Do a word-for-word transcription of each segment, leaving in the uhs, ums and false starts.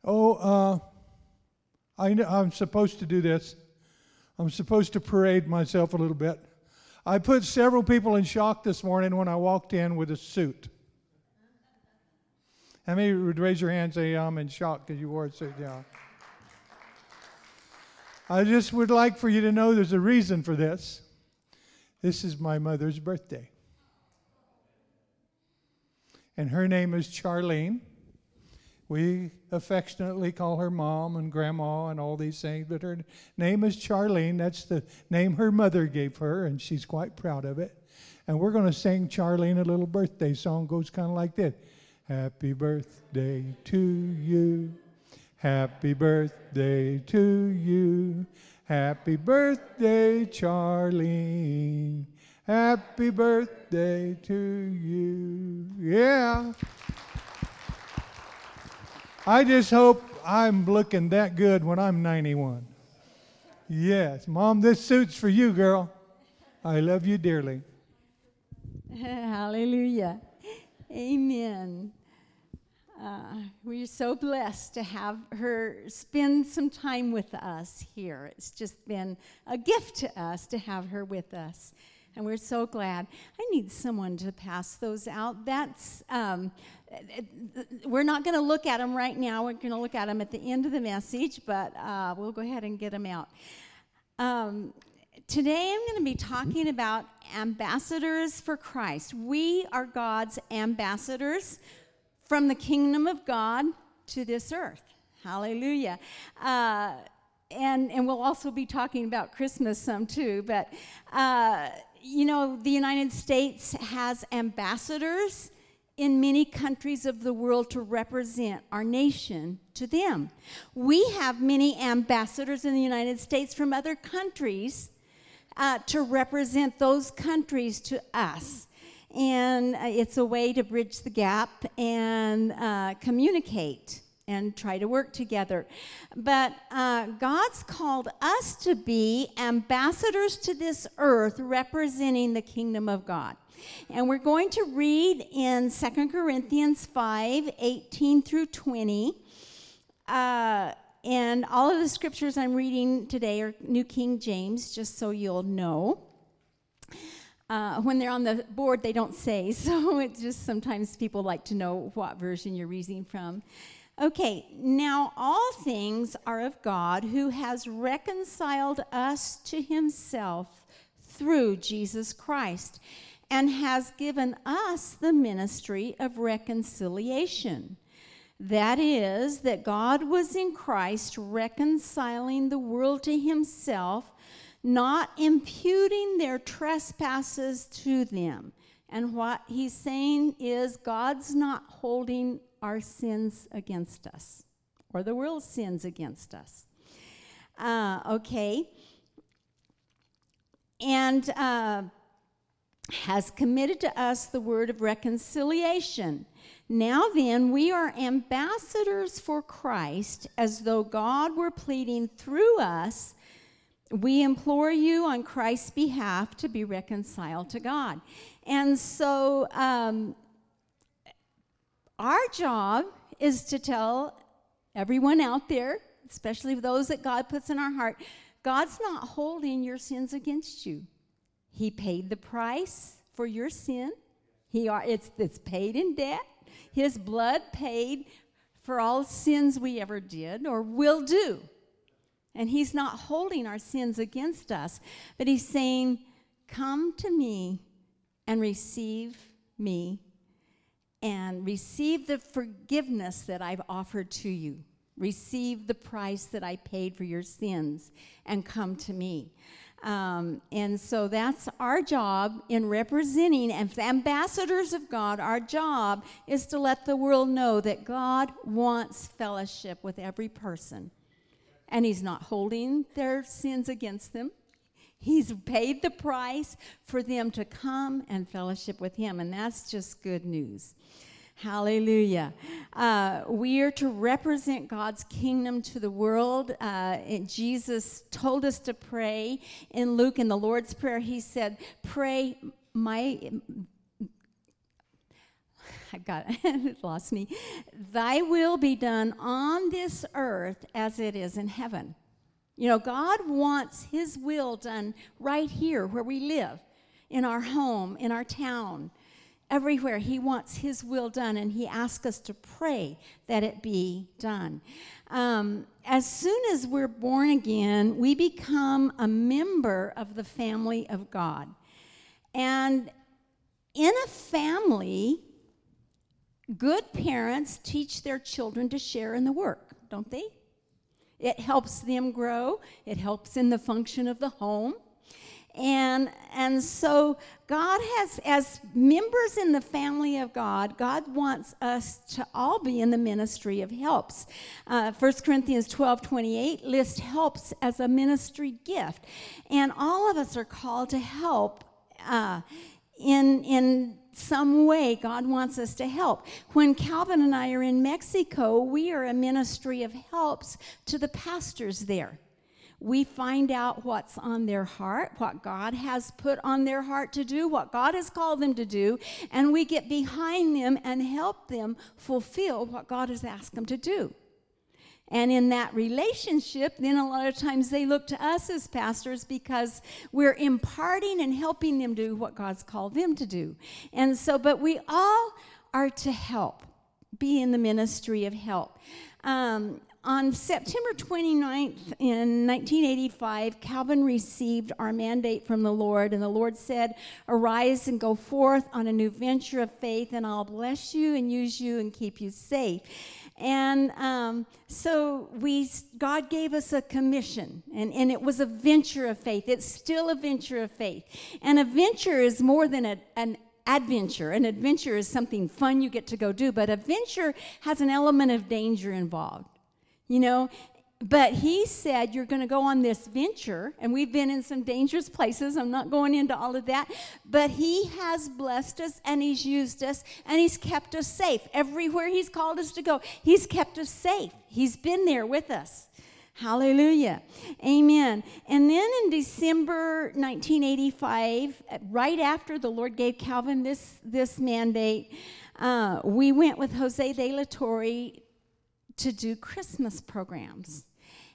Oh, uh, I know I'm supposed to do this. I'm supposed to parade myself a little bit. I put several people in shock this morning when I walked in with a suit. How many would raise your hand and say, yeah, I'm in shock because you wore a suit? Yeah. I just would like for you to know there's a reason for this. This is my mother's birthday. And her name is Charlene. We affectionately call her Mom and Grandma and all these things, but her name is Charlene. That's the name her mother gave her, and she's quite proud of it. And we're going to sing Charlene a little birthday song. It goes kind of like this. Happy birthday to you. Happy birthday to you. Happy birthday, Charlene. Happy birthday to you. Yeah. I just hope I'm looking that good when I'm ninety-one. Yes. Mom, this suit's for you, girl. I love you dearly. Hallelujah. Amen. Uh, we're so blessed to have her spend some time with us here. It's just been a gift to us to have her with us. And we're so glad. I need someone to pass those out. That's, um, we're not going to look at them right now. We're going to look at them at the end of the message, but uh, we'll go ahead and get them out. Um, today I'm going to be talking about ambassadors for Christ. We are God's ambassadors from the kingdom of God to this earth. Hallelujah. Uh, and, and we'll also be talking about Christmas some too, but uh, you know, the United States has ambassadors in many countries of the world to represent our nation to them. We have many ambassadors in the United States from other countries uh, to represent those countries to us. And uh, it's a way to bridge the gap and uh, communicate and try to work together. But uh, God's called us to be ambassadors to this earth representing the kingdom of God. And we're going to read in Second Corinthians five, eighteen through twenty. Uh, and all of the scriptures I'm reading today are New King James, just so you'll know. Uh, when they're on the board, they don't say, so it's just sometimes people like to know what version you're reading from. Okay, now all things are of God, who has reconciled us to himself through Jesus Christ, and has given us the ministry of reconciliation. That is, that God was in Christ reconciling the world to himself, not imputing their trespasses to them. And what he's saying is God's not holding our sins against us, or the world's sins against us. Uh, okay. And uh, has committed to us the word of reconciliation. Now then, we are ambassadors for Christ, as though God were pleading through us. We implore you on Christ's behalf to be reconciled to God. And so um, our job is to tell everyone out there, especially those that God puts in our heart, God's not holding your sins against you. He paid the price for your sin. He are, it's, it's paid in debt. His blood paid for all sins we ever did or will do. And he's not holding our sins against us, but he's saying, come to me and receive me and receive the forgiveness that I've offered to you. Receive the price that I paid for your sins and come to me. Um, and so that's our job in representing, as ambassadors of God, our job is to let the world know that God wants fellowship with every person. And he's not holding their sins against them. He's paid the price for them to come and fellowship with him. And that's just good news. Hallelujah. Uh, we are to represent God's kingdom to the world. Uh, Jesus told us to pray. In Luke, in the Lord's Prayer, he said, pray my... I got it lost me. Thy will be done on this earth as it is in heaven. You know, God wants his will done right here where we live, in our home, in our town, everywhere. He wants his will done, and he asks us to pray that it be done. Um, as soon as we're born again, we become a member of the family of God. And in a family, good parents teach their children to share in the work, don't they? It helps them grow. It helps in the function of the home. And, and so God has, as members in the family of God, God wants us to all be in the ministry of helps. Uh, First Corinthians twelve twenty-eight lists helps as a ministry gift. And all of us are called to help uh, in, in some way. God wants us to help. When Calvin and I are in Mexico, we are a ministry of helps to the pastors there. We find out what's on their heart, what God has put on their heart to do, what God has called them to do, and we get behind them and help them fulfill what God has asked them to do. And in that relationship, then a lot of times they look to us as pastors because we're imparting and helping them do what God's called them to do. And so, but we all are to help, be in the ministry of help. Um, On September twenty-ninth in nineteen eighty-five, Calvin received our mandate from the Lord, and the Lord said, "Arise and go forth on a new venture of faith, and I'll bless you and use you and keep you safe." And um, so we, God gave us a commission, and, and it was a venture of faith. It's still a venture of faith. And a venture is more than a, an adventure. An adventure is something fun you get to go do, but a venture has an element of danger involved. You know, but he said, you're going to go on this venture, and we've been in some dangerous places. I'm not going into all of that, but he has blessed us, and he's used us, and he's kept us safe. Everywhere he's called us to go, he's kept us safe. He's been there with us. Hallelujah. Amen. And then in December nineteen eighty-five, right after the Lord gave Calvin this, this mandate, uh, we went with Jose de la Torre to do Christmas programs.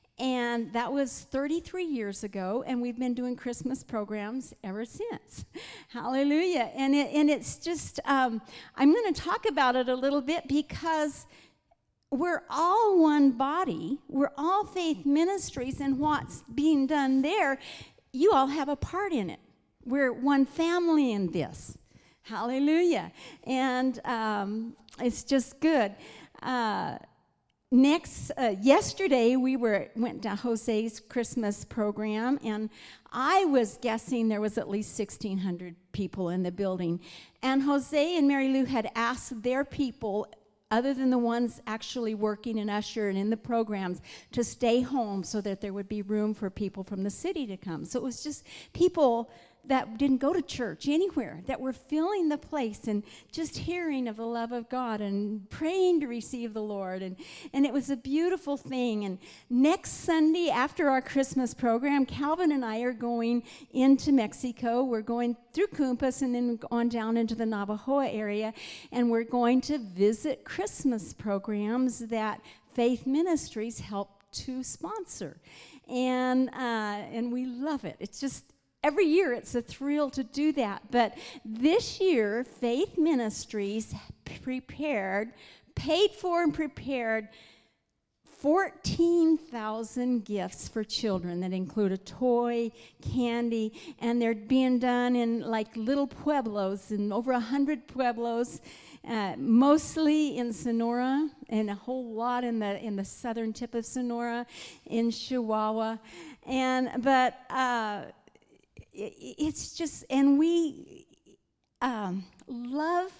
And that was thirty-three years ago, and we've been doing Christmas programs ever since. Hallelujah. And, it, and it's just, um, I'm going to talk about it a little bit because we're all one body. We're all faith ministries, and what's being done there, you all have a part in it. We're one family in this. Hallelujah. And um, it's just good. Uh, Next, uh, yesterday we were went to Jose's Christmas program, and I was guessing there was at least sixteen hundred people in the building. And Jose and Mary Lou had asked their people, other than the ones actually working in usher and in the programs, to stay home so that there would be room for people from the city to come. So it was just people that didn't go to church anywhere, that were filling the place and just hearing of the love of God and praying to receive the Lord. And, and it was a beautiful thing. And next Sunday, after our Christmas program, Calvin and I are going into Mexico. We're going through Cumpas and then on down into the Navajoa area. And we're going to visit Christmas programs that Faith Ministries help to sponsor. And, uh, and we love it. It's just... Every year, it's a thrill to do that. But this year, Faith Ministries prepared, paid for and prepared fourteen thousand gifts for children that include a toy, candy, and they're being done in like little pueblos, in over one hundred pueblos, uh, mostly in Sonora, and a whole lot in the in the southern tip of Sonora, in Chihuahua. And, but... Uh, It's just, and we um, love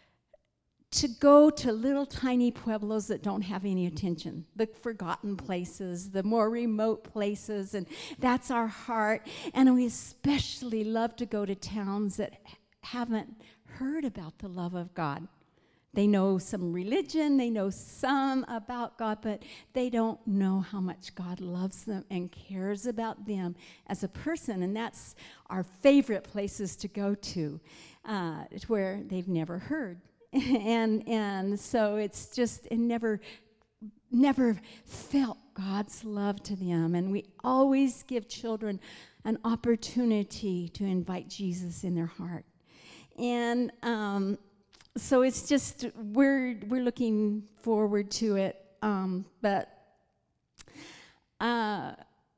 to go to little tiny pueblos that don't have any attention, the forgotten places, the more remote places, and that's our heart. And we especially love to go to towns that haven't heard about the love of God. They know some religion, they know some about God, but they don't know how much God loves them and cares about them as a person. And that's our favorite places to go to, uh, where they've never heard. and and so it's just it never never felt God's love to them. And we always give children an opportunity to invite Jesus in their heart. And um, so it's just we're we're looking forward to it. Um, but uh,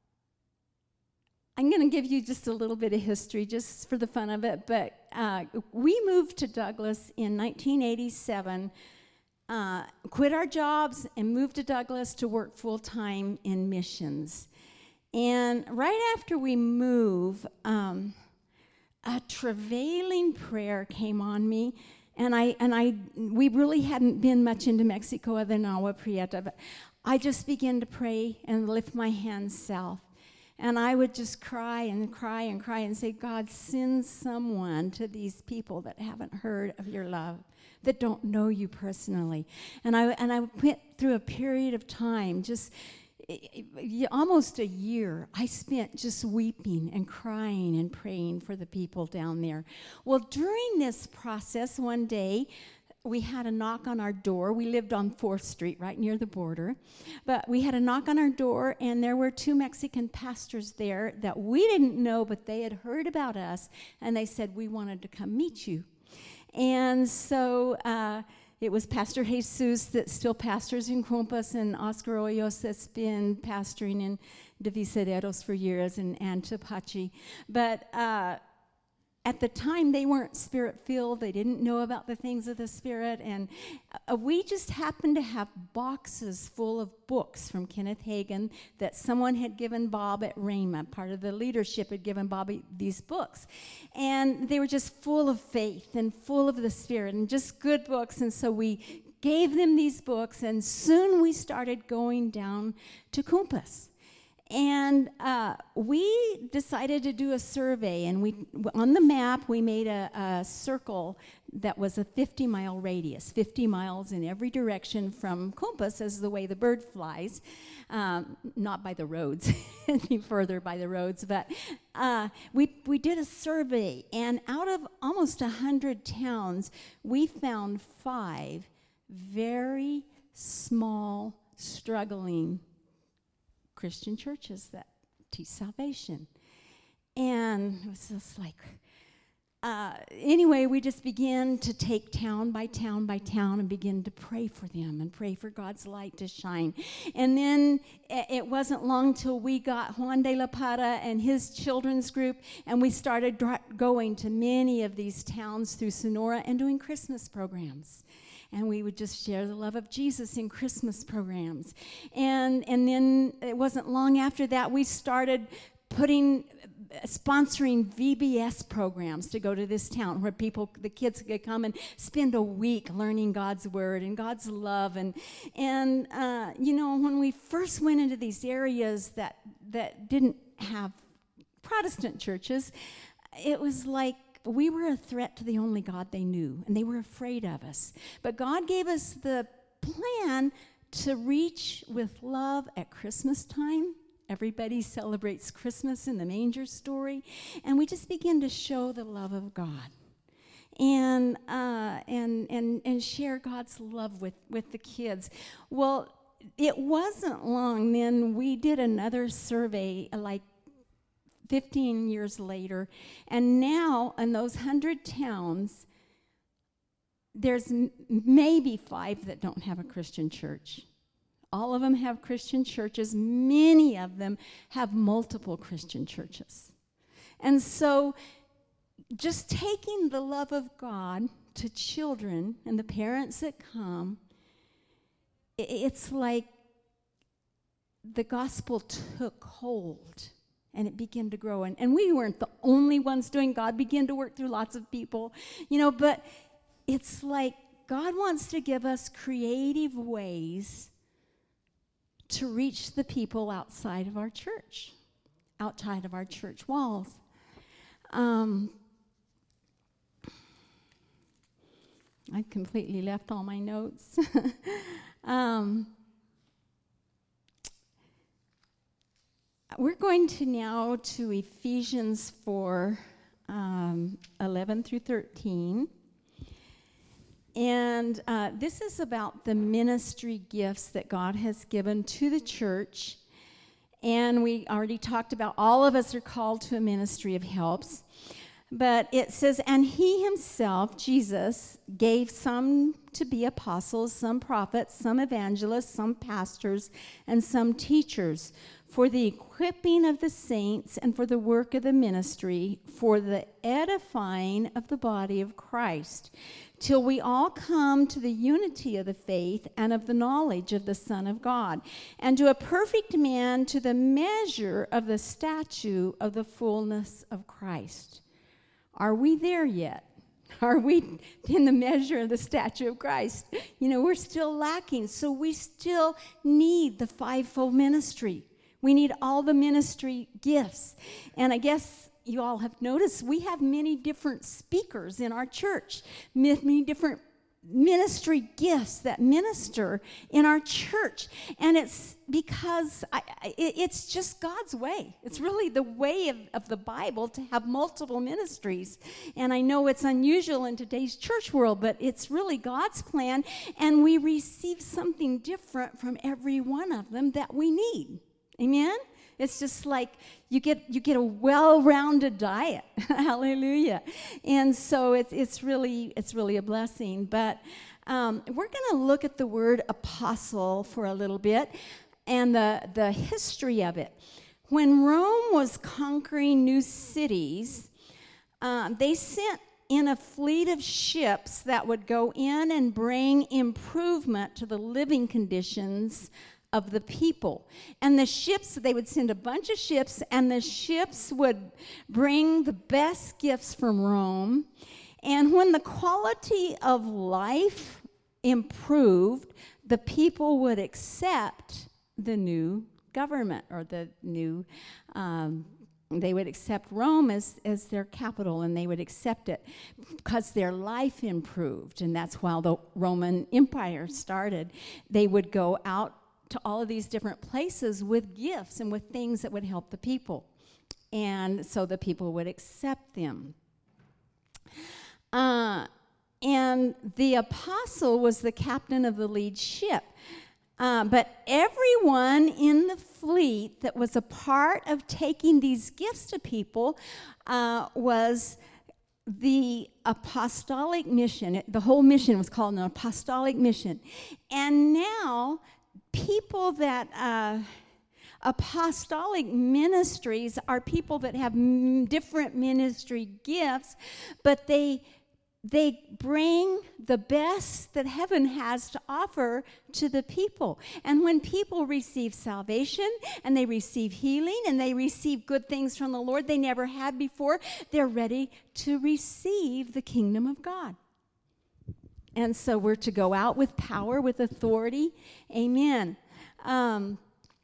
I'm going to give you just a little bit of history, just for the fun of it. But uh, we moved to Douglas in nineteen eighty-seven. Uh, quit our jobs and moved to Douglas to work full-time in missions. And right after we moved, um, a travailing prayer came on me, and I and I we really hadn't been much into Mexico other than Agua Prieta, but I just began to pray and lift my hands south. And I would just cry and cry and cry and say, God, send someone to these people that haven't heard of your love, that don't know you personally. And I and I went through a period of time, just almost a year, I spent just weeping and crying and praying for the people down there. Well, during this process, one day, we had a knock on our door. We lived on fourth street, right near the border. But we had a knock on our door, and there were two Mexican pastors there that we didn't know, but they had heard about us, and they said, we wanted to come meet you. And so uh, it was Pastor Jesus that still pastors in Compas, and Oscar Hoyos that's been pastoring in Divisaderos for years, and Antipachi. But uh, at the time, they weren't Spirit-filled. They didn't know about the things of the Spirit. And uh, we just happened to have boxes full of books from Kenneth Hagin that someone had given Bob at Rhema. Part of the leadership had given Bob these books. And they were just full of faith and full of the Spirit and just good books. And so we gave them these books, and soon we started going down to Compas. And uh, we decided to do a survey, and we on the map we made a, a circle that was a fifty-mile radius, fifty miles in every direction from Compas, as the way the bird flies, um, not by the roads, any further by the roads, but uh, we we did a survey, and out of almost one hundred towns, we found five very small, struggling Christian churches that teach salvation. And it was just like, uh, anyway, we just began to take town by town by town and begin to pray for them and pray for God's light to shine. And then it wasn't long till we got Juan de la Parra and his children's group, and we started dr- going to many of these towns through Sonora and doing Christmas programs. And we would just share the love of Jesus in Christmas programs. And and then it wasn't long after that, we started putting, uh, sponsoring V B S programs to go to this town where people, the kids could come and spend a week learning God's word and God's love. And, and uh, you know, when we first went into these areas that, that didn't have Protestant churches, it was like, we were a threat to the only God they knew, and they were afraid of us. But God gave us the plan to reach with love at Christmas time. Everybody celebrates Christmas in the manger story, and we just begin to show the love of God and uh, and and and share God's love with, with the kids. Well, it wasn't long then we did another survey, like fifteen years later, and now in those hundred towns, there's m- maybe five that don't have a Christian church. All of them have Christian churches. Many of them have multiple Christian churches. And so just taking the love of God to children and the parents that come, i- it's like the gospel took hold. And it began to grow. And, and we weren't the only ones doing. God began to work through lots of people. You know, but it's like God wants to give us creative ways to reach the people outside of our church, outside of our church walls. Um, I completely left all my notes. um, We're going to now to Ephesians four, um, eleven through thirteen. And uh, this is about the ministry gifts that God has given to the church. And we already talked about all of us are called to a ministry of helps. But it says, and he himself, Jesus, gave some to be apostles, some prophets, some evangelists, some pastors, and some teachers, for the equipping of the saints and for the work of the ministry, for the edifying of the body of Christ, till we all come to the unity of the faith and of the knowledge of the Son of God, and to a perfect man, to the measure of the stature of the fullness of Christ. Are we there yet? Are we in the measure of the stature of Christ? You know, we're still lacking, so we still need the fivefold ministry. We need all the ministry gifts. And I guess you all have noticed we have many different speakers in our church, many different ministry gifts that minister in our church. And it's because I, I, it's just God's way. It's really the way of, of the Bible to have multiple ministries. And I know it's unusual in today's church world, but it's really God's plan. And we receive something different from every one of them that we need. Amen? It's just like you get you get a well-rounded diet. Hallelujah. And so it's it's really it's really a blessing. But um, we're going to look at the word apostle for a little bit and the, the history of it. When Rome was conquering new cities, uh, they sent in a fleet of ships that would go in and bring improvement to the living conditions of the people. And the ships, they would send a bunch of ships, and the ships would bring the best gifts from Rome. And when the quality of life improved, the people would accept the new government, or the new, um, they would accept Rome as, as their capital, and they would accept it because their life improved. And that's why the Roman Empire started. They would go out to all of these different places with gifts and with things that would help the people. And so the people would accept them. Uh, and the apostle was the captain of the lead ship. Uh, but everyone in the fleet that was a part of taking these gifts to people uh, was the apostolic mission. It, the whole mission was called an apostolic mission. And now people that uh, apostolic ministries are people that have m- different ministry gifts, but they they bring the best that heaven has to offer to the people. And when people receive salvation and they receive healing and they receive good things from the Lord they never had before, they're ready to receive the kingdom of God. And so we're to go out with power, with authority. Amen. Um,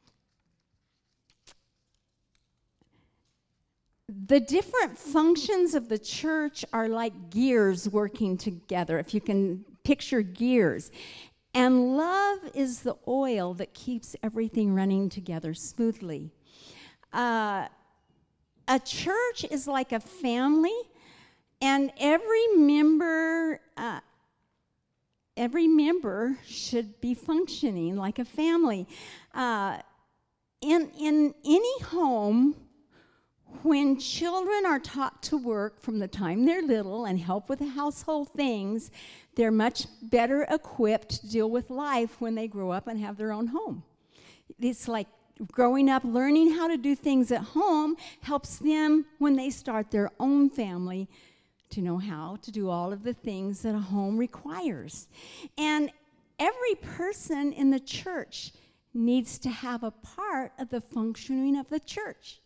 the different functions of the church are like gears working together, if you can picture gears. And love is the oil that keeps everything running together smoothly. Uh, a church is like a family, and every member... Uh, Every member should be functioning like a family. Uh, in, in any home, when children are taught to work from the time they're little and help with the household things, they're much better equipped to deal with life when they grow up and have their own home. It's like growing up, learning how to do things at home helps them when they start their own family to know how to do all of the things that a home requires. And every person in the church needs to have a part of the functioning of the church,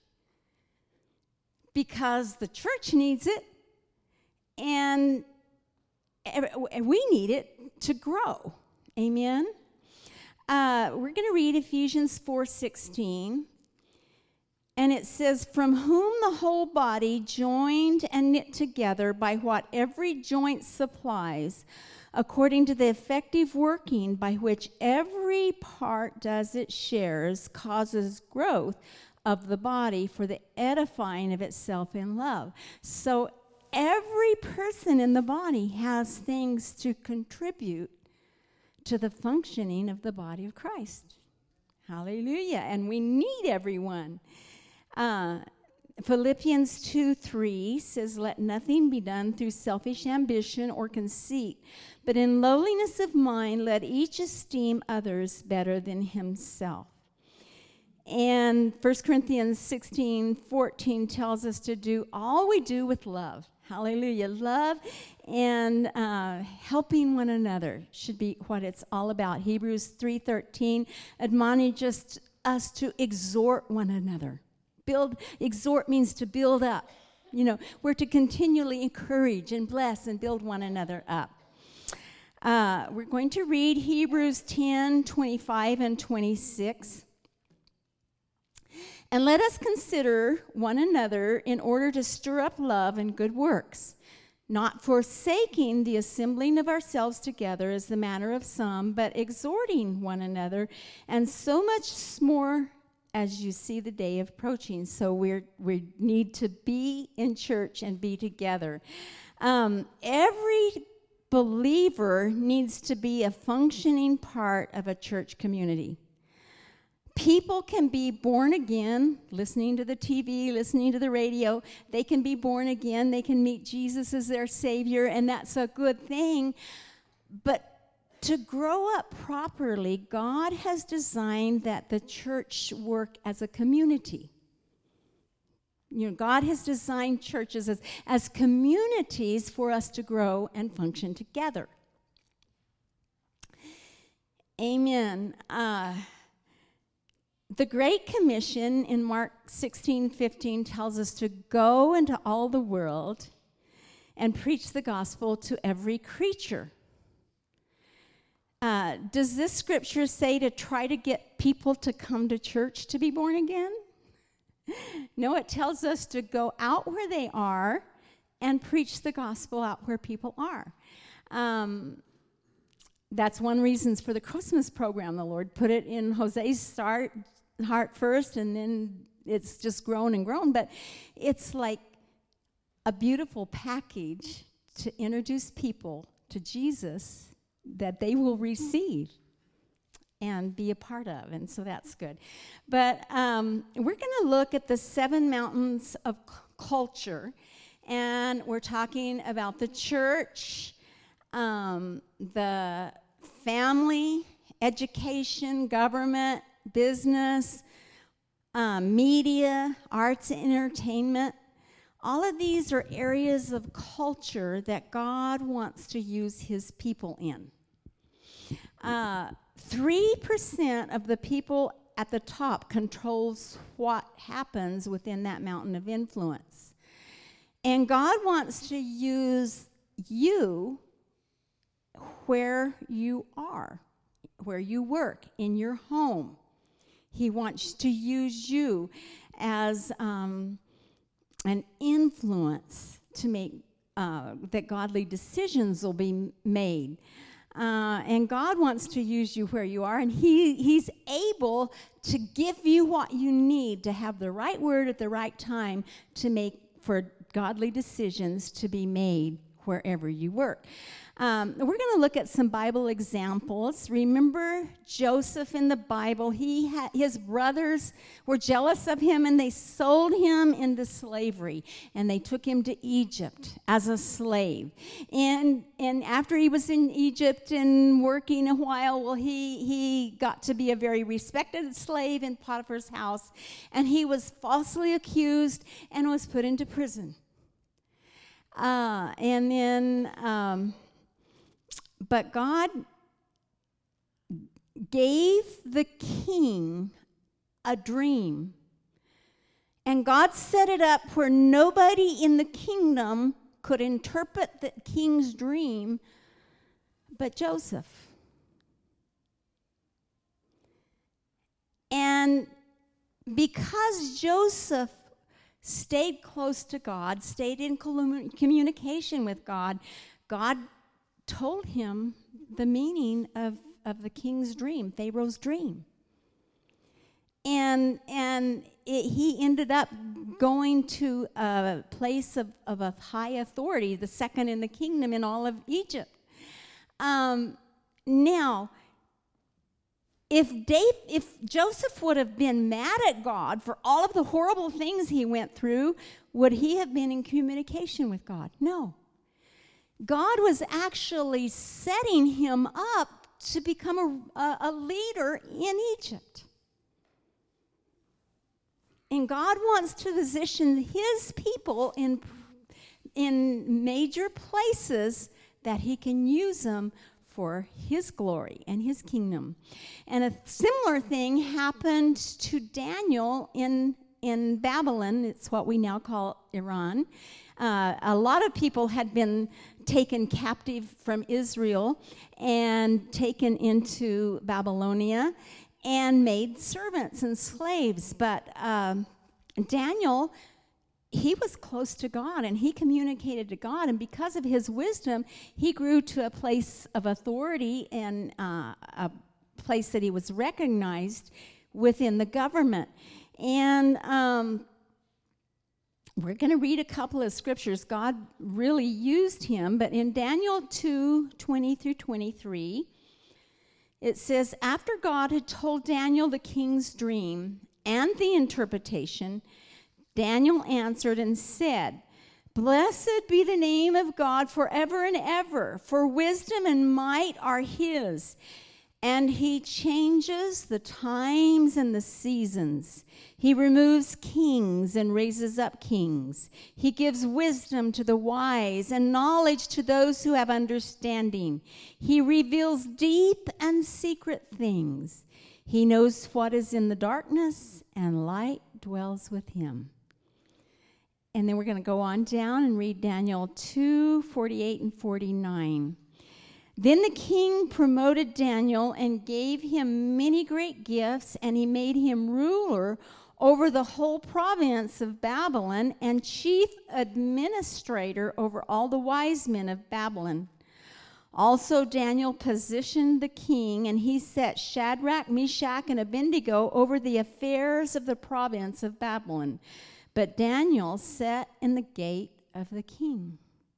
because the church needs it, and we need it to grow. Amen? Uh, we're going to read Ephesians four sixteen. And it says, from whom the whole body, joined and knit together by what every joint supplies, according to the effective working by which every part does its shares, causes growth of the body for the edifying of itself in love. So every person in the body has things to contribute to the functioning of the body of Christ. Hallelujah. And we need everyone. Uh, Philippians two three says, "Let nothing be done through selfish ambition or conceit, but in lowliness of mind let each esteem others better than himself." And First Corinthians sixteen fourteen tells us to do all we do with love. Hallelujah. Love and uh, helping one another should be what it's all about. Hebrews three thirteen admonishes us to exhort one another. Build, exhort means to build up. You know, we're to continually encourage and bless and build one another up. Uh, we're going to read Hebrews ten twenty-five and twenty-six. "And let us consider one another in order to stir up love and good works, not forsaking the assembling of ourselves together as the manner of some, but exhorting one another, and so much more as you see the day approaching." So we're, we need to be in church and be together. Um, every believer needs to be a functioning part of a church community. People can be born again, listening to the T V, listening to the radio. They can be born again. They can meet Jesus as their Savior, and that's a good thing. But to grow up properly, God has designed that the church work as a community. You know, God has designed churches as, as communities for us to grow and function together. Amen. Uh, The Great Commission in Mark sixteen fifteen tells us to go into all the world and preach the gospel to every creature. Uh, does this scripture say to try to get people to come to church to be born again? No, it tells us to go out where they are and preach the gospel out where people are. Um, that's one reason for the Christmas program. The Lord put it in Jose's start. heart first, and then it's just grown and grown. But it's like a beautiful package to introduce people to Jesus that they will receive and be a part of, and so that's good. But um, we're going to look at the seven mountains of c- culture, and we're talking about the church, um, the family, education, government, business, um, media, arts and entertainment. All of these are areas of culture that God wants to use his people in. Uh, three percent of the people at the top controls what happens within that mountain of influence. And God wants to use you where you are, where you work, in your home. He wants to use you as um, an influence to make uh, that godly decisions will be made. Uh, and God wants to use you where you are, and he, He's able to give you what you need to have the right word at the right time to make for godly decisions to be made wherever you work. Um, we're going to look at some Bible examples. Remember Joseph in the Bible? He had, his brothers were jealous of him, and they sold him into slavery, and they took him to Egypt as a slave. And and after he was in Egypt and working a while, well, he he got to be a very respected slave in Potiphar's house, and he was falsely accused and was put into prison. Uh, and then. Um, But God gave the king a dream. And God set it up where nobody in the kingdom could interpret the king's dream but Joseph. And because Joseph stayed close to God, stayed in communication with God, God told him the meaning of, of the king's dream, Pharaoh's dream. And and it, he ended up going to a place of, of a high authority, the second in the kingdom in all of Egypt. Um, now, if Dave, if Joseph would have been mad at God for all of the horrible things he went through, would he have been in communication with God? No. God was actually setting him up to become a, a, a leader in Egypt. And God wants to position his people in, in major places that he can use them for his glory and his kingdom. And a similar thing happened to Daniel in, in Babylon. It's what we now call Iran. Uh, a lot of people had been taken captive from Israel and taken into Babylonia and made servants and slaves. But um, Daniel, he was close to God, and he communicated to God, and because of his wisdom, he grew to a place of authority and uh, a place that he was recognized within the government. And um, we're going to read a couple of scriptures. God really used him, but in Daniel two, twenty through twenty-three, it says, after God had told Daniel the king's dream and the interpretation, Daniel answered and said, blessed be the name of God forever and ever, for wisdom and might are his. And he changes the times and the seasons. He removes kings and raises up kings. He gives wisdom to the wise and knowledge to those who have understanding. He reveals deep and secret things. He knows what is in the darkness, and light dwells with him. And then we're going to go on down and read Daniel two, forty-eight and forty-nine. Then the king promoted Daniel and gave him many great gifts, and he made him ruler over the whole province of Babylon and chief administrator over all the wise men of Babylon. Also Daniel positioned the king, and he set Shadrach, Meshach, and Abednego over the affairs of the province of Babylon. But Daniel sat in the gate of the king.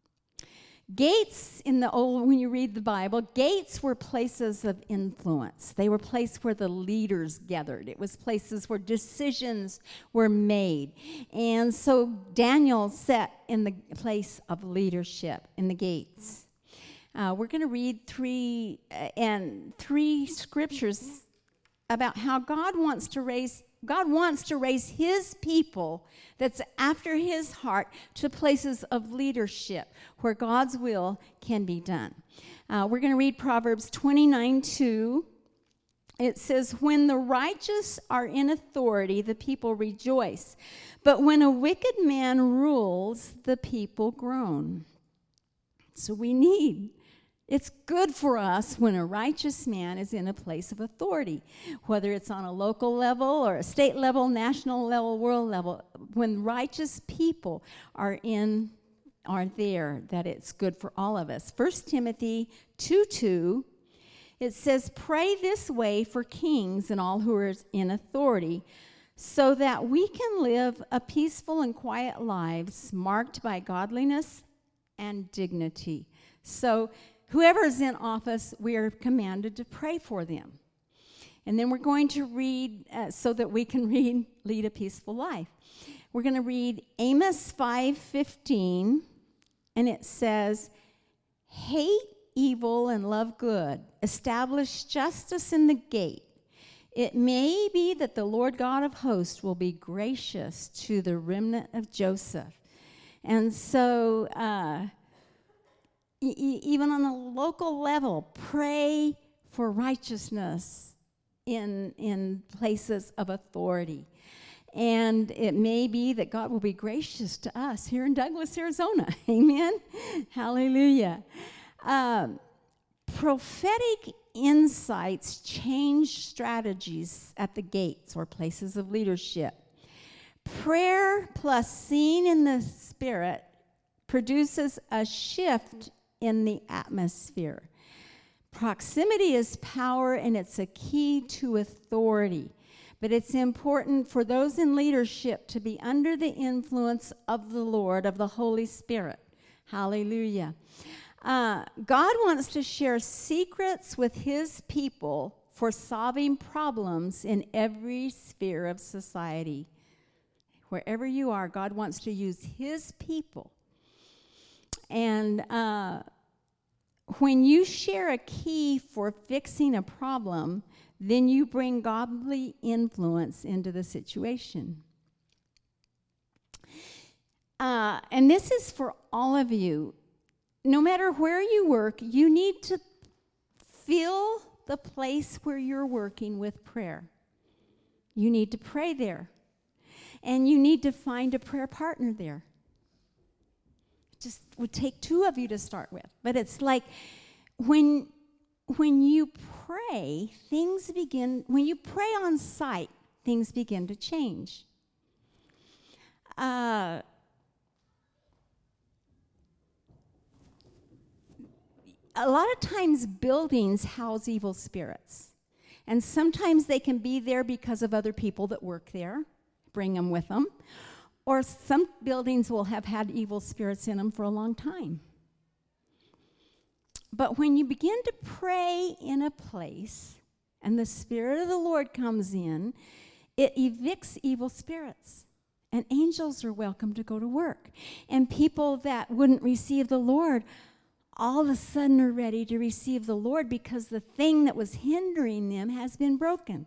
Gates in the old, when you read the Bible, gates were places of influence. They were places where the leaders gathered. It was places where decisions were made. And so Daniel sat in the place of leadership in the gates. Uh, we're going to read three uh, and three scriptures about how God wants to raise God wants to raise his people that's after his heart to places of leadership where God's will can be done. Uh, we're going to read Proverbs twenty-nine two. It says, when the righteous are in authority, the people rejoice. But when a wicked man rules, the people groan. So we need It's good for us when a righteous man is in a place of authority, whether it's on a local level or a state level, national level, world level. When righteous people are in, are there, that it's good for all of us. First Timothy two two, it says, pray this way for kings and all who are in authority, so that we can live a peaceful and quiet lives marked by godliness and dignity. So whoever is in office, we are commanded to pray for them. And then we're going to read, uh, so that we can read, lead a peaceful life. We're going to read Amos five fifteen, and it says, hate evil and love good. Establish justice in the gate. It may be that the Lord God of hosts will be gracious to the remnant of Joseph. And so, uh, even on a local level, pray for righteousness in, in places of authority. And it may be that God will be gracious to us here in Douglas, Arizona. Amen? Hallelujah. Um, prophetic insights change strategies at the gates or places of leadership. Prayer plus seeing in the Spirit produces a shift in the atmosphere. Proximity is power, and it's a key to authority. But it's important for those in leadership to be under the influence of the Lord, of the Holy Spirit. Hallelujah. Uh, God wants to share secrets with his people for solving problems in every sphere of society. Wherever you are, God wants to use his people. And uh, when you share a key for fixing a problem, then you bring godly influence into the situation. Uh, and this is for all of you. No matter where you work, you need to fill the place where you're working with prayer. You need to pray there. And you need to find a prayer partner there. It just would take two of you to start with. But it's like when, when you pray, things begin, when you pray on site, things begin to change. Uh, a lot of times buildings house evil spirits. And sometimes they can be there because of other people that work there. Bring them with them. Or some buildings will have had evil spirits in them for a long time. But when you begin to pray in a place and the Spirit of the Lord comes in, it evicts evil spirits. And angels are welcome to go to work. And people that wouldn't receive the Lord all of a sudden are ready to receive the Lord because the thing that was hindering them has been broken.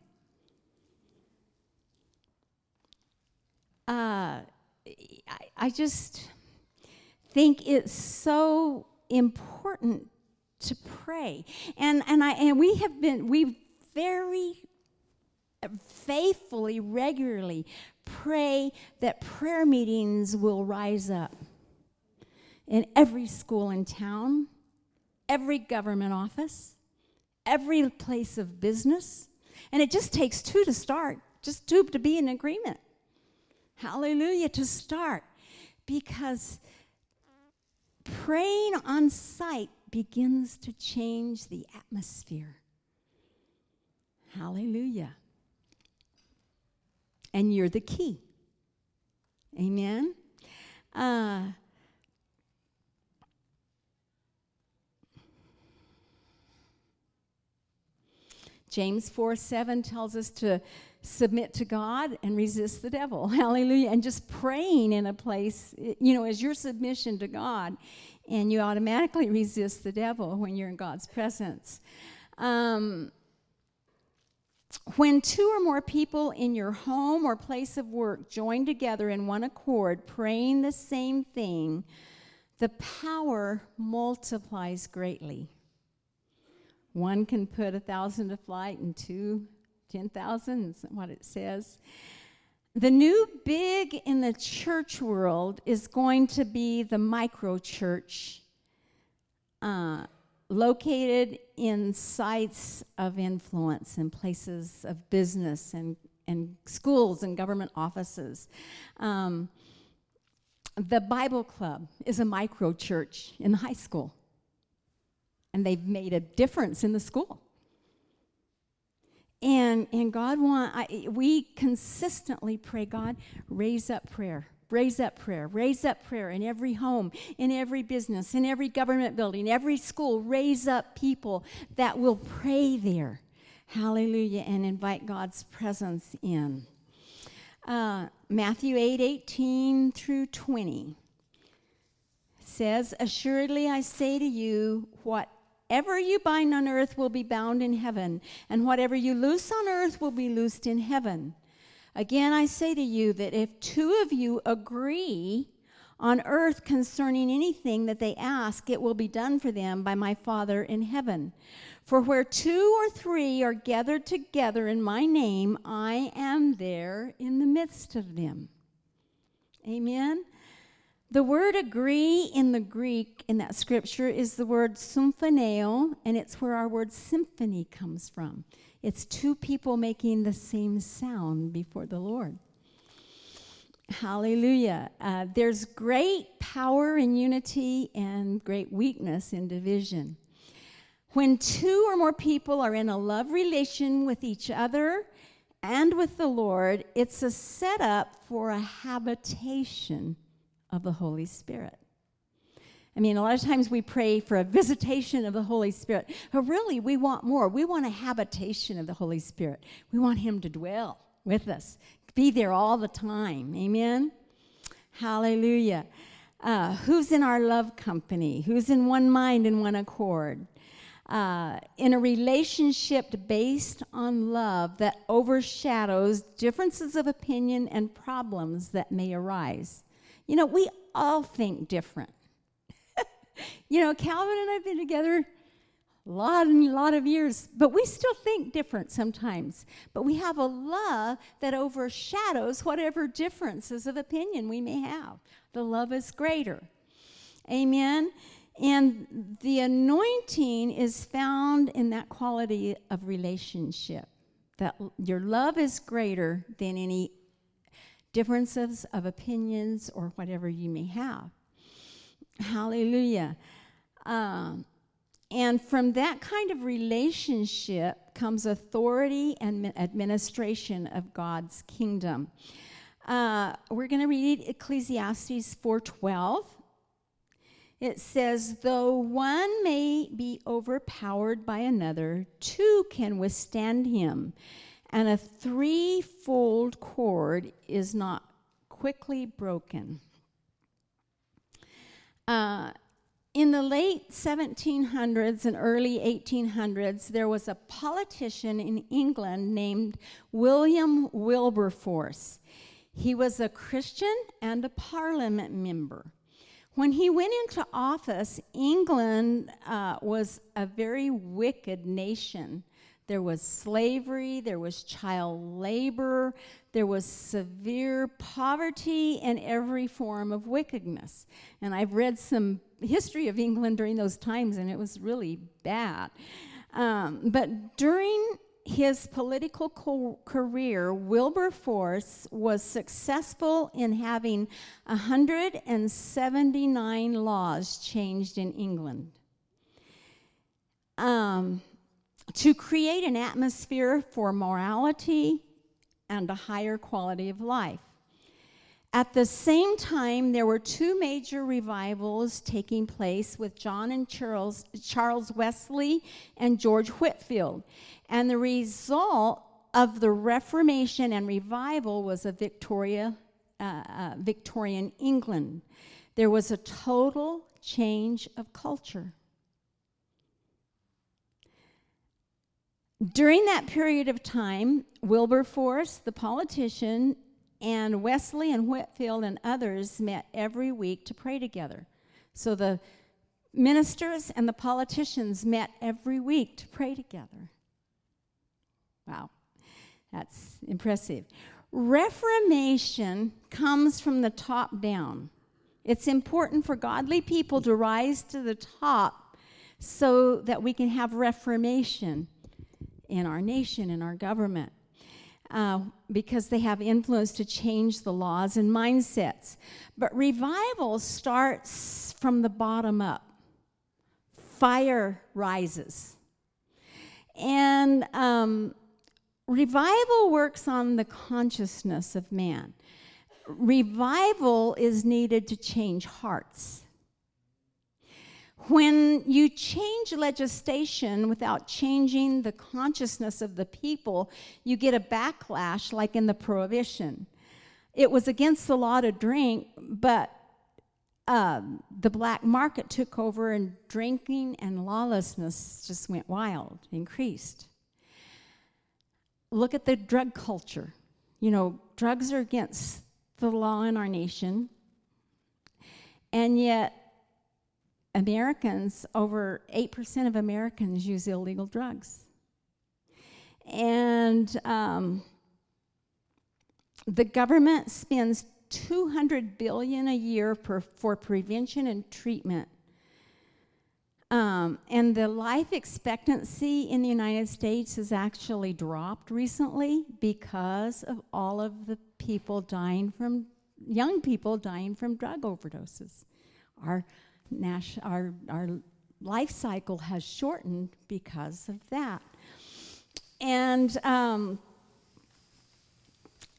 Uh, I, I just think it's so important to pray. And and I and we have been we very faithfully, regularly pray that prayer meetings will rise up in every school in town, every government office, every place of business. And it just takes two to start, just two to be in agreement. Hallelujah, to start. Because praying on site begins to change the atmosphere. Hallelujah. And you're the key. Amen? Uh, James four seven tells us to submit to God and resist the devil. Hallelujah. And just praying in a place, you know, is your submission to God, and you automatically resist the devil when you're in God's presence. Um, when two or more people in your home or place of work join together in one accord, praying the same thing, the power multiplies greatly. One can put a thousand to flight, and two, ten thousand, is what it says. The new big in the church world is going to be the micro church, uh, located in sites of influence and places of business and, and schools and government offices. Um, the Bible Club is a micro church in the high school. And they've made a difference in the school. And and God want I, we consistently pray, God, raise up prayer, raise up prayer, raise up prayer in every home, in every business, in every government building, every school. Raise up people that will pray there. Hallelujah, and invite God's presence in. Uh, Matthew eight eighteen through twenty says, "Assuredly I say to you, what Whatever you bind on earth will be bound in heaven, and whatever you loose on earth will be loosed in heaven. Again, I say to you that if two of you agree on earth concerning anything that they ask, it will be done for them by my Father in heaven. For where two or three are gathered together in my name, I am there in the midst of them." Amen. The word agree in the Greek in that scripture is the word symphoneo, and it's where our word symphony comes from. It's two people making the same sound before the Lord. Hallelujah. Uh, there's great power in unity and great weakness in division. When two or more people are in a love relation with each other and with the Lord, it's a setup for a habitation of the Holy Spirit. I mean, a lot of times we pray for a visitation of the Holy Spirit, but really we want more. We want a habitation of the Holy Spirit. We want him to dwell with us, be there all the time. Amen? Hallelujah. Uh, who's in our love company? Who's in one mind and one accord? Uh, in a relationship based on love that overshadows differences of opinion and problems that may arise. You know, we all think different. You know, Calvin and I have been together a lot and lot of years, but we still think different sometimes. But we have a love that overshadows whatever differences of opinion we may have. The love is greater. Amen? And the anointing is found in that quality of relationship, that your love is greater than any differences of opinions or whatever you may have. Hallelujah. Um, and from that kind of relationship comes authority and administration of God's kingdom. Uh, we're going to read Ecclesiastes four twelve. It says, though one may be overpowered by another, two can withstand him, and a threefold cord is not quickly broken. Uh, in the late seventeen hundreds and early eighteen hundreds, there was a politician in England named William Wilberforce. He was a Christian and a parliament member. When he went into office, England uh, was a very wicked nation. There was slavery, there was child labor, there was severe poverty and every form of wickedness. And I've read some history of England during those times, and it was really bad. Um, but during his political co- career, Wilberforce was successful in having one hundred seventy-nine laws changed in England. Um... to create an atmosphere for morality and a higher quality of life. At the same time, there were two major revivals taking place with John and Charles, Charles Wesley and George Whitefield. And the result of the Reformation and revival was a Victoria, uh, uh, Victorian England. There was a total change of culture. During that period of time, Wilberforce, the politician, and Wesley and Whitefield and others met every week to pray together. So the ministers and the politicians met every week to pray together. Wow, that's impressive. Reformation comes from the top down. It's important for godly people to rise to the top so that we can have reformation in our nation, in our government, uh, because they have influence to change the laws and mindsets. But revival starts from the bottom up. Fire rises. And um, revival works on the consciousness of man. Revival is needed to change hearts. When you change legislation without changing the consciousness of the people, you get a backlash like in the Prohibition. It was against the law to drink, but um, the black market took over and drinking and lawlessness just went wild, increased. Look at the drug culture. You know, drugs are against the law in our nation, and yet Americans, over eight percent of Americans use illegal drugs. And um, the government spends two hundred billion dollars a year per, for prevention and treatment. Um, and the life expectancy in the United States has actually dropped recently because of all of the people dying from, young people dying from drug overdoses. Our Nash, our, our life cycle has shortened because of that. And um,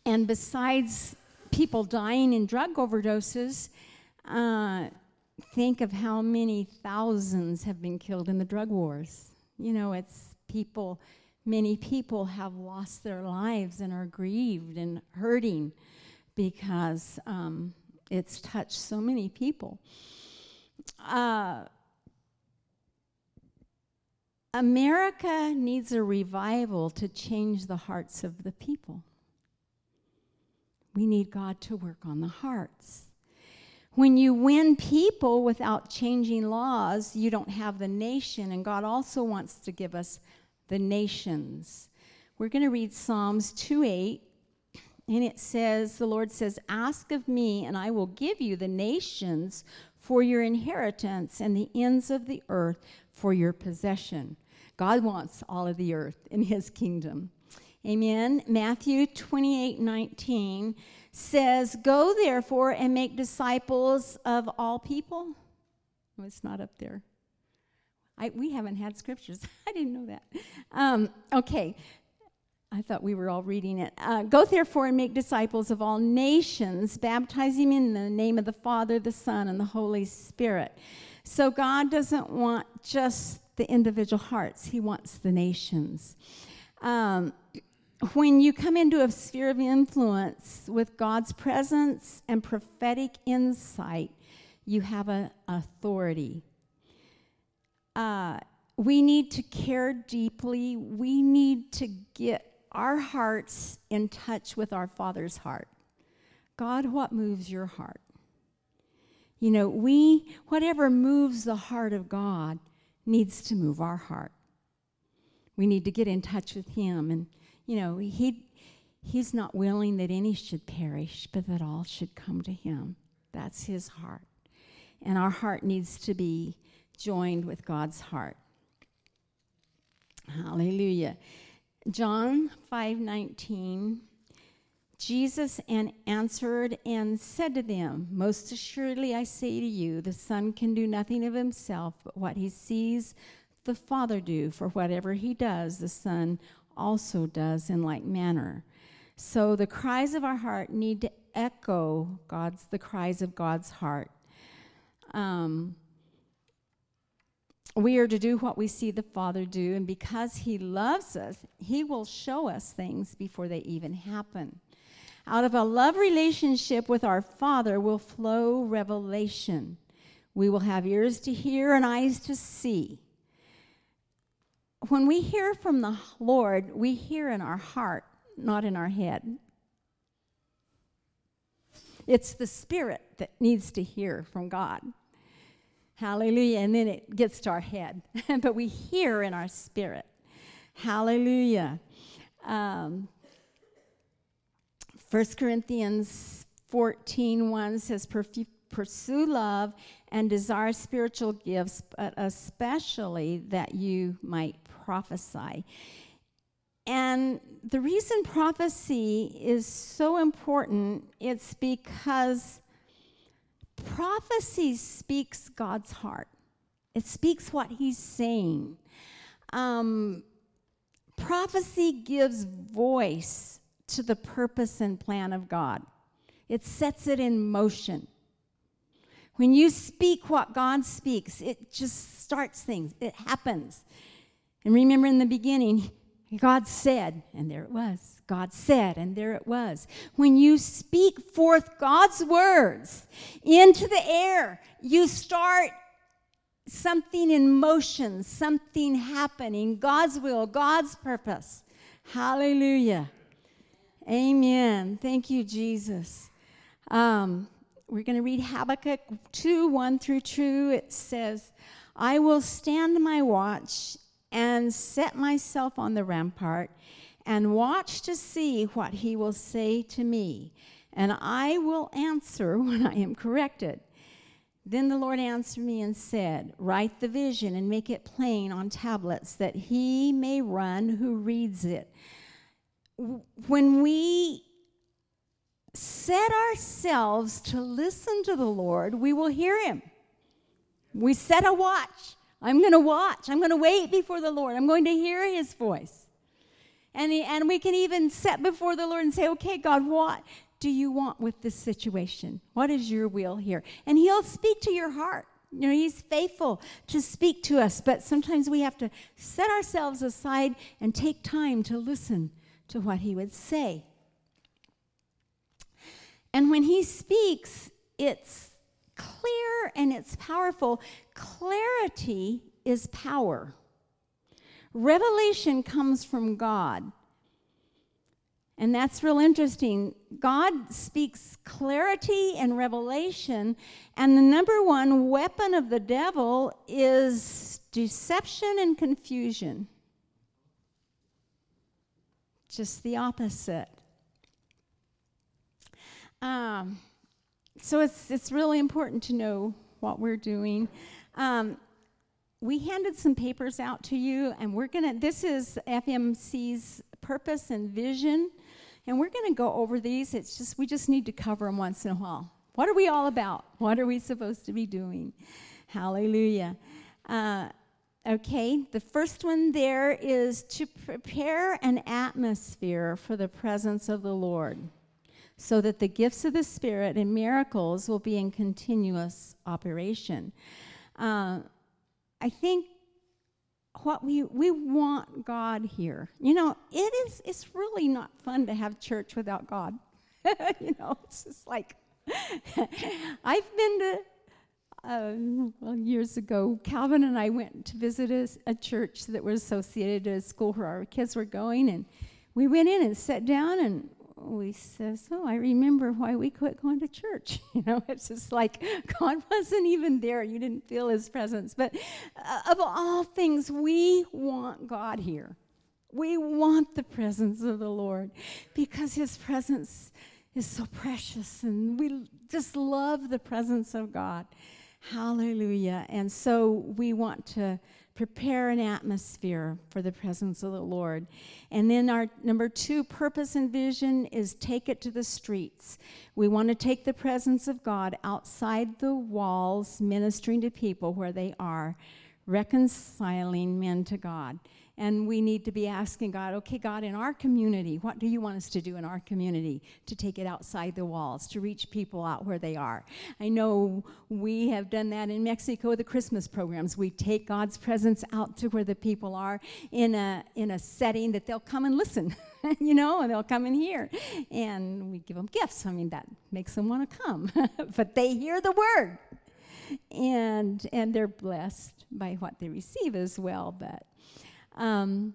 And besides people dying in drug overdoses, uh, think of how many thousands have been killed in the drug wars. You know, it's people, many people have lost their lives and are grieved and hurting because um, it's touched so many people. Uh, America needs a revival to change the hearts of the people. We need God to work on the hearts. When you win people without changing laws, you don't have the nation, and God also wants to give us the nations. We're going to read Psalms two eight, and it says, the Lord says, "Ask of me, and I will give you the nations for your inheritance and the ends of the earth for your possession." God wants all of the earth in his kingdom. Amen. Matthew twenty-eight nineteen says, "Go therefore and make disciples of all people." Oh, it's not up there. I, we haven't had scriptures. I didn't know that. Um, okay. I thought we were all reading it. Uh, "Go therefore and make disciples of all nations, baptizing them in the name of the Father, the Son, and the Holy Spirit." So God doesn't want just the individual hearts. He wants the nations. Um, when you come into a sphere of influence with God's presence and prophetic insight, you have an authority. Uh, we need to care deeply. We need to get our hearts in touch with our Father's heart. God, what moves your heart? You know, we, whatever moves the heart of God needs to move our heart. We need to get in touch with him. And, you know, he, he's not willing that any should perish, but that all should come to him. That's his heart. And our heart needs to be joined with God's heart. Hallelujah. John five nineteen, Jesus and answered and said to them, "Most assuredly I say to you, the Son can do nothing of himself, but what he sees the Father do. For whatever he does, the Son also does in like manner." So the cries of our heart need to echo God's the cries of God's heart. Um, we are to do what we see the Father do, and because he loves us, he will show us things before they even happen. Out of a love relationship with our Father will flow revelation. We will have ears to hear and eyes to see. When we hear from the Lord, we hear in our heart, not in our head. It's the spirit that needs to hear from God. Hallelujah. And then it gets to our head. But we hear in our spirit. Hallelujah. Um, First Corinthians fourteen one says, "Pursue love and desire spiritual gifts, but especially that you might prophesy." And the reason prophecy is so important, it's because prophecy speaks God's heart. It speaks what he's saying. Um, prophecy gives voice to the purpose and plan of God. It sets it in motion. When you speak what God speaks, it just starts things. It happens. And remember in the beginning, God said, and there it was. God said, and there it was. When you speak forth God's words into the air, you start something in motion, something happening, God's will, God's purpose. Hallelujah. Amen. Thank you, Jesus. Um, we're going to read Habakkuk two, one through two. It says, "I will stand my watch and set myself on the rampart and watch to see what he will say to me. And I will answer when I am corrected." Then the Lord answered me and said, "Write the vision and make it plain on tablets, that he may run who reads it." When we set ourselves to listen to the Lord, we will hear him. We set a watch. I'm going to watch. I'm going to wait before the Lord. I'm going to hear his voice. And, he, and we can even set before the Lord and say, okay, God, what do you want with this situation? What is your will here? And he'll speak to your heart. You know, he's faithful to speak to us, but sometimes we have to set ourselves aside and take time to listen to what he would say. And when he speaks, it's clear and it's powerful. Clarity is power. Revelation comes from God. And that's real interesting. God speaks clarity and revelation, and the number one weapon of the devil is deception and confusion. Just the opposite. Um, so it's it's really important to know what we're doing. Um, we handed some papers out to you, and we're gonna. This is F M C's purpose and vision. And we're going to go over these. It's just, we just need to cover them once in a while. What are we all about? What are we supposed to be doing? Hallelujah. Uh, okay, the first one there is to prepare an atmosphere for the presence of the Lord, so that the gifts of the Spirit and miracles will be in continuous operation. Uh, I think What we we want God here. You know, it is it's really not fun to have church without God. You know, it's just like I've been to uh, well years ago. Calvin and I went to visit a, a church that was associated to a school where our kids were going, and we went in and sat down, and we said, "Oh, I remember why we quit going to church." You know, it's just like God wasn't even there. You didn't feel his presence. But uh, of all things, we want God here. We want the presence of the Lord because his presence is so precious, and we just love the presence of God. Hallelujah. And so we want to prepare an atmosphere for the presence of the Lord. And then our number two purpose and vision is take it to the streets. We want to take the presence of God outside the walls, ministering to people where they are, reconciling men to God. And we need to be asking God, okay, God, in our community, what do you want us to do in our community to take it outside the walls, to reach people out where they are? I know we have done that in Mexico with the Christmas programs. We take God's presence out to where the people are in a in a setting that they'll come and listen, you know, and they'll come and hear. And we give them gifts. I mean, that makes them want to come. But they hear the word. And, and they're blessed by what they receive as well, but... Um,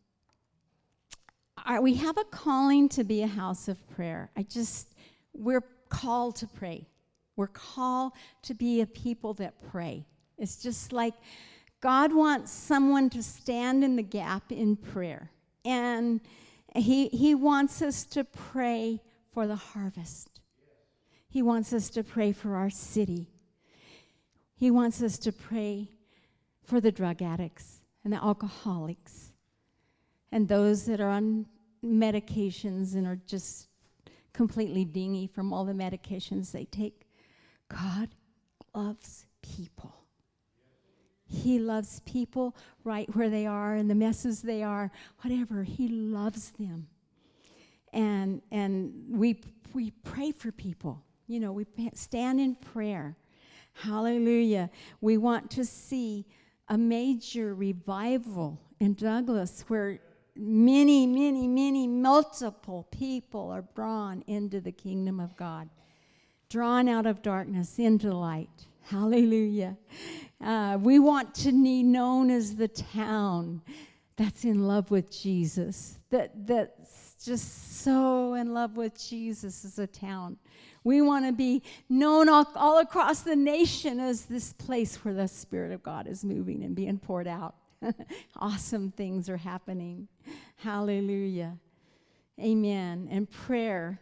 our, we have a calling to be a house of prayer. I just, we're called to pray. We're called to be a people that pray. It's just like God wants someone to stand in the gap in prayer. And he, he wants us to pray for the harvest. He wants us to pray for our city. He wants us to pray for the drug addicts and the alcoholics, and those that are on medications and are just completely dingy from all the medications they take. God loves people. He loves people right where they are, in the messes they are, whatever. He loves them. And and we we pray for people. You know, we stand in prayer. Hallelujah. We want to see a major revival in Douglas where many, many, many, multiple people are drawn into the kingdom of God, drawn out of darkness into light. Hallelujah. Uh, we want to be known as the town that's in love with Jesus, that that's just so in love with Jesus as a town. We want to be known all, all across the nation as this place where the Spirit of God is moving and being poured out. Awesome things are happening. Hallelujah. Amen. And prayer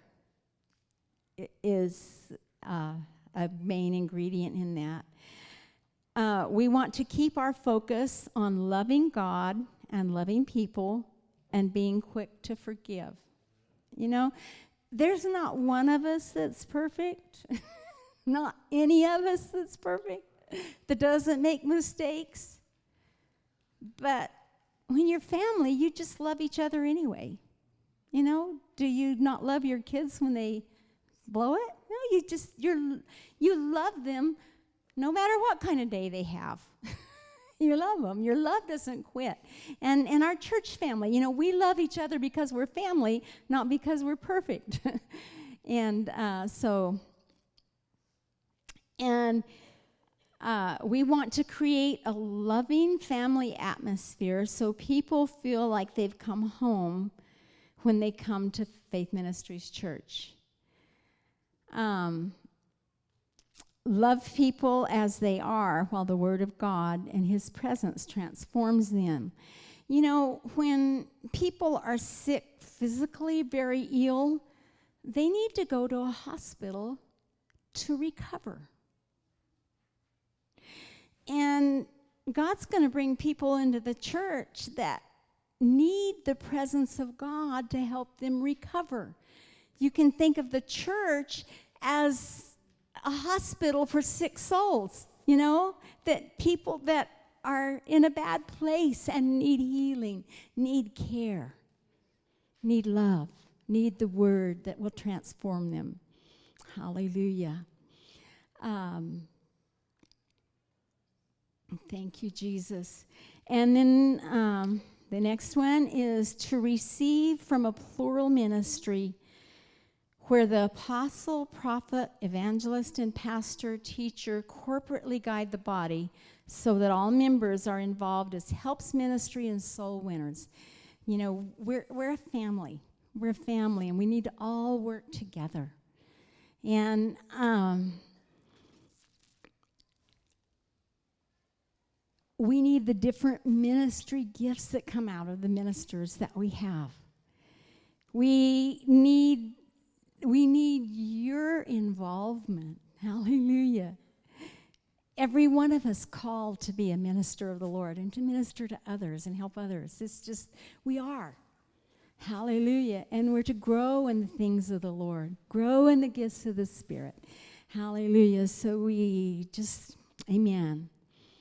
is uh, a main ingredient in that. Uh, we want to keep our focus on loving God and loving people and being quick to forgive. You know, there's not one of us that's perfect, not any of us that's perfect, that doesn't make mistakes. But when you're family, you just love each other anyway. You know, do you not love your kids when they blow it? No, you just, you're, you love them no matter what kind of day they have. You love them. Your love doesn't quit. And in our church family, you know, we love each other because we're family, not because we're perfect. and uh, so, and uh, we want to create a loving family atmosphere so people feel like they've come home when they come to Faith Ministries Church. Um, Love people as they are while the Word of God and His presence transforms them. You know, when people are sick, physically very ill, they need to go to a hospital to recover. And God's going to bring people into the church that need the presence of God to help them recover. You can think of the church as a hospital for sick souls, you know, that people that are in a bad place and need healing, need care, need love, need the word that will transform them. Hallelujah. Um, thank you, Jesus. And then um, the next one is to receive from a plural ministry where the apostle, prophet, evangelist, and pastor, teacher corporately guide the body so that all members are involved as helps ministry and soul winners. You know, we're, we're a family. We're a family, and we need to all work together. And um, we need the different ministry gifts that come out of the ministers that we have. We need We need your involvement. Hallelujah. Every one of us called to be a minister of the Lord and to minister to others and help others. It's just, we are. Hallelujah. And we're to grow in the things of the Lord, grow in the gifts of the Spirit. Hallelujah. So we just, amen.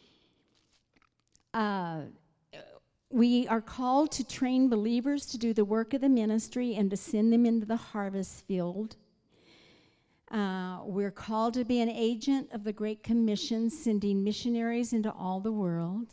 Uh, We are called to train believers to do the work of the ministry and to send them into the harvest field. Uh, we're called to be an agent of the Great Commission, sending missionaries into all the world.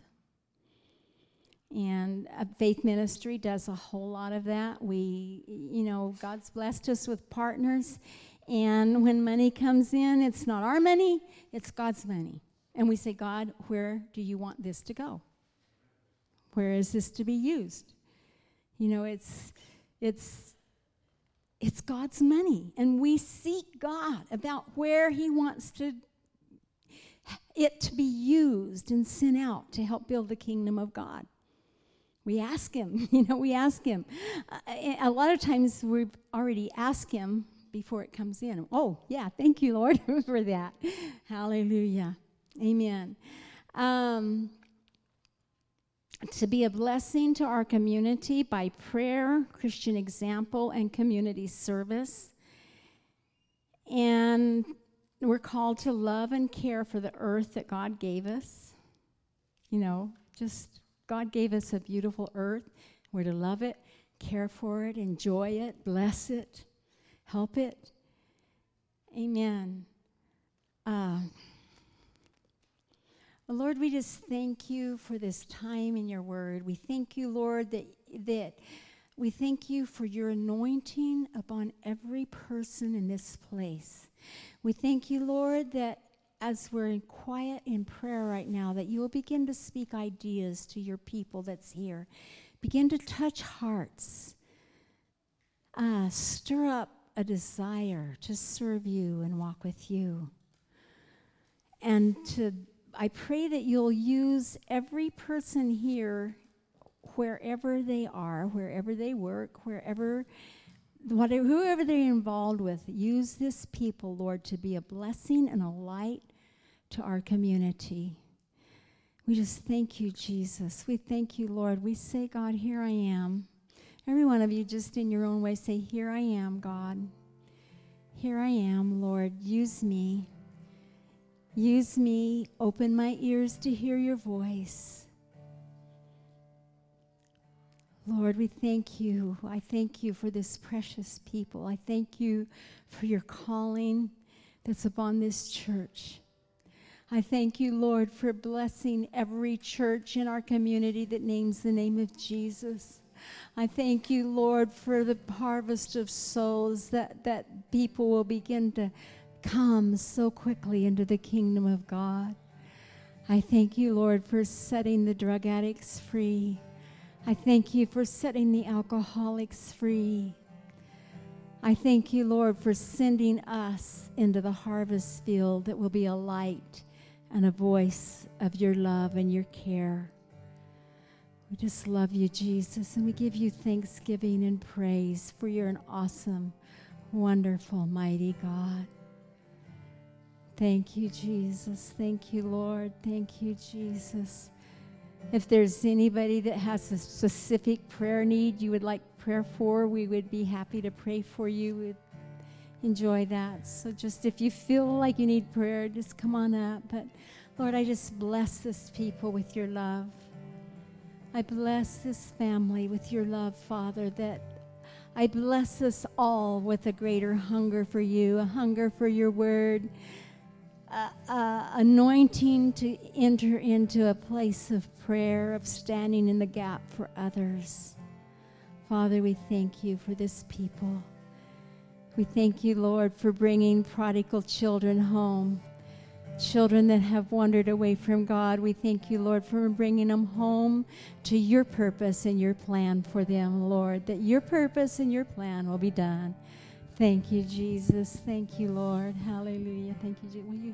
And uh, Faith Ministry does a whole lot of that. We, you know, God's blessed us with partners. And when money comes in, it's not our money, it's God's money. And we say, God, where do you want this to go? Where is this to be used? You know, it's it's it's God's money, and we seek God about where He wants to it to be used and sent out to help build the kingdom of God. We ask Him, you know, we ask Him. Uh, a lot of times we've already asked Him before it comes in. Oh, yeah, thank you, Lord, for that. Hallelujah. Amen. Um, to be a blessing to our community by prayer, Christian example, and community service. And we're called to love and care for the earth that God gave us. You know, just God gave us a beautiful earth. We're to love it, care for it, enjoy it, bless it, help it. Amen. Uh, Lord, we just thank you for this time in your word. We thank you, Lord, that, that we thank you for your anointing upon every person in this place. We thank you, Lord, that as we're in quiet in prayer right now, that you will begin to speak ideas to your people that's here. Begin to touch hearts. Uh, stir up a desire to serve you and walk with you. And to I pray that you'll use every person here, wherever they are, wherever they work, wherever, whatever, whoever they're involved with, use this people, Lord, to be a blessing and a light to our community. We just thank you, Jesus. We thank you, Lord. We say, God, here I am. Every one of you, just in your own way, say, here I am, God. Here I am, Lord. Use me. Use me, open my ears to hear your voice. Lord, we thank you. I thank you for this precious people. I thank you for your calling that's upon this church. I thank you, Lord, for blessing every church in our community that names the name of Jesus. I thank you, Lord, for the harvest of souls that, that people will begin to come so quickly into the kingdom of God. I thank you, Lord, for setting the drug addicts free. I thank you for setting the alcoholics free. I thank you, Lord, for sending us into the harvest field that will be a light and a voice of your love and your care. We just love you, Jesus, and we give you thanksgiving and praise, for you're an awesome, wonderful, mighty God. Thank you, Jesus. Thank you, Lord. Thank you, Jesus. If there's anybody that has a specific prayer need you would like prayer for, we would be happy to pray for you. We'd enjoy that. So just if you feel like you need prayer, just come on up. But Lord, I just bless this people with your love. I bless this family with your love, Father, that I bless us all with a greater hunger for you, a hunger for your word, uh, uh, anointing to enter into a place of prayer, of standing in the gap for others. Father, we thank you for this people. We thank you, Lord, for bringing prodigal children home, children that have wandered away from God. We thank you, Lord, for bringing them home to your purpose and your plan for them, Lord, that your purpose and your plan will be done. Thank you, Jesus. Thank you, Lord. Hallelujah. Thank you, Jesus. Will you